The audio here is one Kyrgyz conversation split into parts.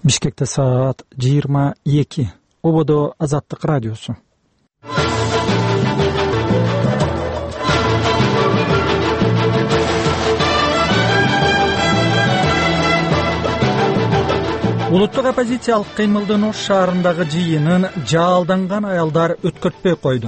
Бишкекте саат 22. Ободо Азаттык радиосу. Улуттук оппозициялык кыймылдын Ош шаарындагы жыйынын жаалданган аялдар өткөртпөй койду.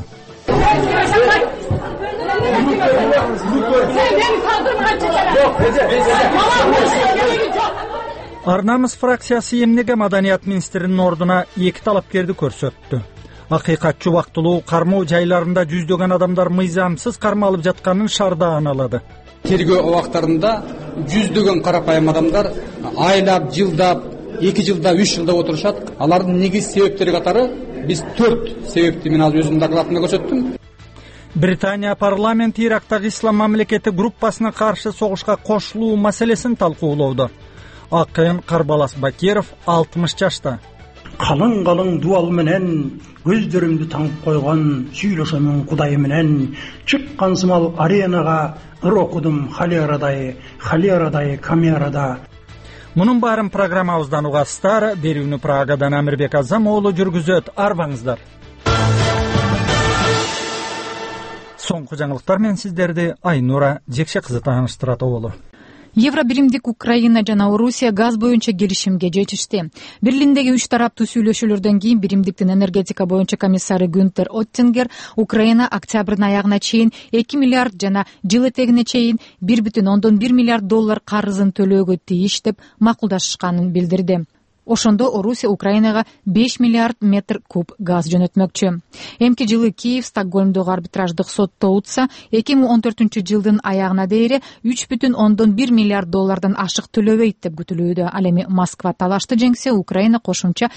Ар намыс фракциясы эмнеге маданият министринин ордуна эки талапкерди көрсөттү. Акыйкатчы убактылуу кармоо жайларында жүздөгөн адамдар мыйзамсыз кармалып жатканын шаардан алады. Тергөө убактарында жүздөгөн карапайым адамдар айлап, жылдап, 2 жылда, 3 жылда отурушат. Алардын негиз себептери катары биз 4 себепти мен азыр өзүмдүн докладымда көрсөттүм. Британия парламенти Ирактагы ислам мамлекети группасына каршы согушка кошулуу маселесин талкуулоодо. Акын Карбалас Бакиров 60 жашта. Калың дуал менен көздөрүмдү таңып койгон сүйлөшөмүн Кудай менен чыккан сымал аренага ыр окудум халерадай камерада. Мунун баарын программабыздан угасыздар. Берүүнү Прагадан Амирбек Азам оолу жүргүзөт. Арбаңыздар. Соңку жаңылыктар менен сиздерди Айнура Жекше кызы тааныштырат болду. Евробиримдик Украина жана Орусия газ боюнча келишимге жетишти. Берлиндеги 3 тараптуу сүйлөшүүлөрдөн кийин биримдиктин энергетика боюнча комиссары Гюнтер Оттингер Украина октябрдын аягына чейин 2 миллиард жана жыл этегине чейин 1,1 миллиард доллар карызын төлөөгө тийиш деп макулдашышканын билдирди. Ошондо Орусия Украинага 5 миллиард метр куб газ жөнөтмөкчү. Эмки жылы Киев Стокгольмдогу арбитраждык сотто утса, 2014-жылдын аягына дейре 3,1 миллиард доллардан ашык төлөбөйт деп күтүлүүдө. Ал эми Москва талашты жеңсе, Украина кошумча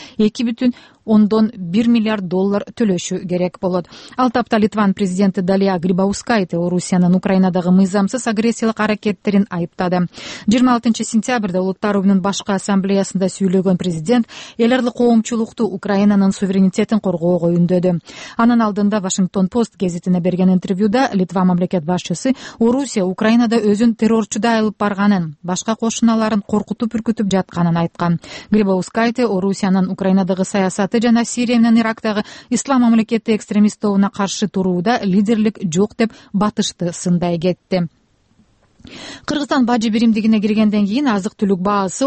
2,1 миллиард доллар төлөшү керек болот. Ал тапта Литван президенти Далия Грибаускайте Орусиянын Украинадагы мыйзамсыз агрессиялык аракеттерин айыптады. 26 сентябрда Улуттар уюмунун башкы ассамблеясында сүйлөгөн президент эл аралык коомчулукту Украинанын суверенитетин коргоого үндөдү. Анын алдында Вашингтон Пост гезитине берген интервьюда Литва мамлекет башчысы Орусия Украинада өзүн террорчудай алып барганын, башка кошуналарын коркутуп үркүтүп жатканын айткан. Грибаускайте Орусиянын Украинадагы саясаты жана Сирия менен Ирактагы ислам мамлекети экстремист тобуна каршы турууда лидерлик жок деп батышты сындай кетти. Кыргызстан бажы биримдигине киргенден кийин азык-түлүк баасы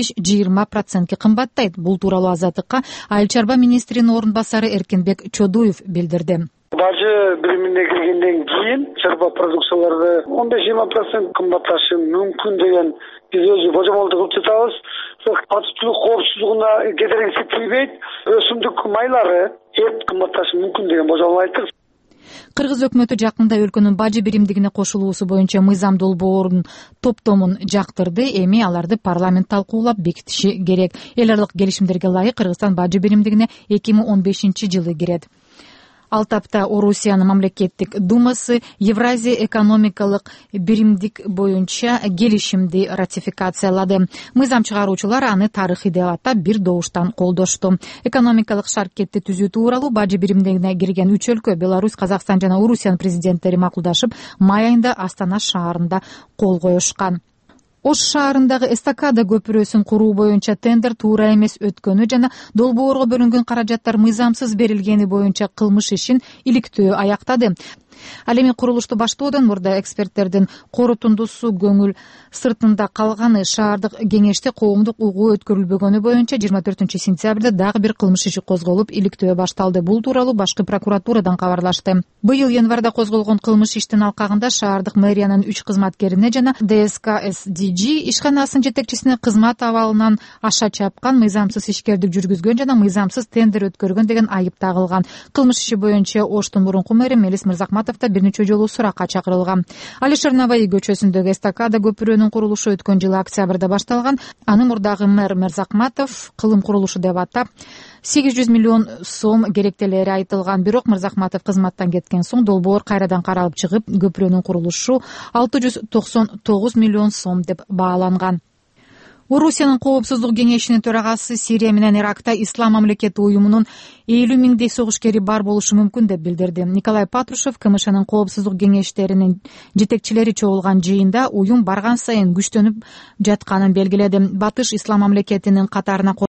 15-20% кымбаттайт. Бул тууралуу Азаттыкка Айыл чарба министринин орун басары Эркинбек Чодуев билдирди. Бажы биримине киргенден кийин чарба продукциялары 15-20% кымбатташы мүмкүн деген биз өзү божомолду кылып жатабыз. Азык-түлүк коопсуздугуна кедерги келтирбейт. Өсүмдүк майлары эт кымбатташы мүмкүн деген божомол айттык. Кыргыз өкмөтү жакында өлкөнүн бажы биримдигине кошулуусу боюнча мыйзам долбоорун топтомун жактырды. Эми аларды парламент талкуулап бекитиши керек. Эл аралык келишимдерге ылайык Кыргызстан бажы биримдигине 2015-жылы кирет. Ал тапта Орусиянын мамлекеттик думасы Евразия экономикалык биримдик боюнча келишимди ратификациялады. Мыйзам чыгаруучулар аны тарыхый деп атап бир добуштан колдошту. Экономикалык шаркетти түзүү тууралуу бажы биримдигине кирген 3 өлкө Беларусь, Казакстан жана Орусиянын президенттери макулдашып, май айында Астана шаарында кол коюшкан. Ош шаарындагы эстакада көпүрөсүн куруу боюнча тендер туура эмес өткөнү жана долбоорго бөлүнгөн каражаттар мыйзамсыз берилгени боюнча кылмыш ишин иликтөө аяктады. Ал эми курулушту баштоодон мурда эксперттердин корутундусу көңүл сыртында калганы, шаардык кеңеште коомдук угуу өткөрүлбөгөнү боюнча 24 сентябрда дагы бир кылмыш иши козголуп, иликтөө башталды. Бул тууралуу башкы прокуратурадан кабарлашты. Быйыл январда козголгон кылмыш иштин алкагында шаардык мэриянын 3 кызматкерине жана ДСК-СДЖ ишканасынын жетекчисине кызмат абалынан аша чапкан, мыйзамсыз ишкердик жүргүзгөн жана мыйзамсыз тендер өткөргөн деген айып тагылган. Кылмыш иши боюнча Оштун мурунку мэри Мелис Мырзакматов бир нече жолу суракка чакырылган. Алишер Наваи көчөсүндөгү эстакада көпүрөнүн курулушу өткөн жылы октябрда башталган. Аны мурдагы мэр Мырзакматов кылым курулушу деп атап 800 миллион сом керектелери айтылган. Бирок Мырзакматов кызматтан кеткен соң долбоор кайрадан каралып чыгып, көпүрөнүн курулушу 699 миллион сом деп бааланган. Орусиянын коопсуздук кеңешинин төрагасы Сирия менен Иракта ислам мамлекети уюмунун 50 миңдей согушкери бар болушу мүмкүн деп билдирди. Николай Патрушев КМШнын коопсуздук кеңештеринин жетекчилери чогулган жыйында уюм барган сайын күчтөнүп жатканын белгиледи. Батыш ислам мамлекетинин катарына